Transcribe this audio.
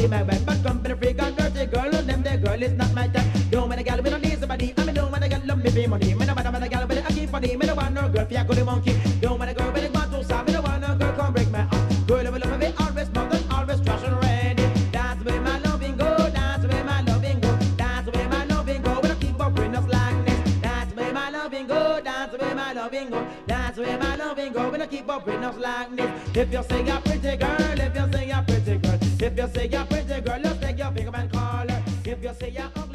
be my wife. But company freak and dirty girl, them the girl is not my type. Don't want a gal with no need somebody. I mean, don't want a gal love me pay money. Me no want a gal with a keep money. Me no want no girl fiaco the monkey. Don't want a girl with a want to stop. Me no want no girl come break my heart. Girl will love me always smart and always trash and ready. That's where my loving go. That's where my loving go. That's where my loving go. We don't keep up with us like this. That's where my loving go. That's where my loving go. That's where my loving go. We don't keep up with us like this. If you say you're pretty girl, if you say you're pretty girl, if you say you're pretty girl, let's take your finger and call her. If you say you're ugly.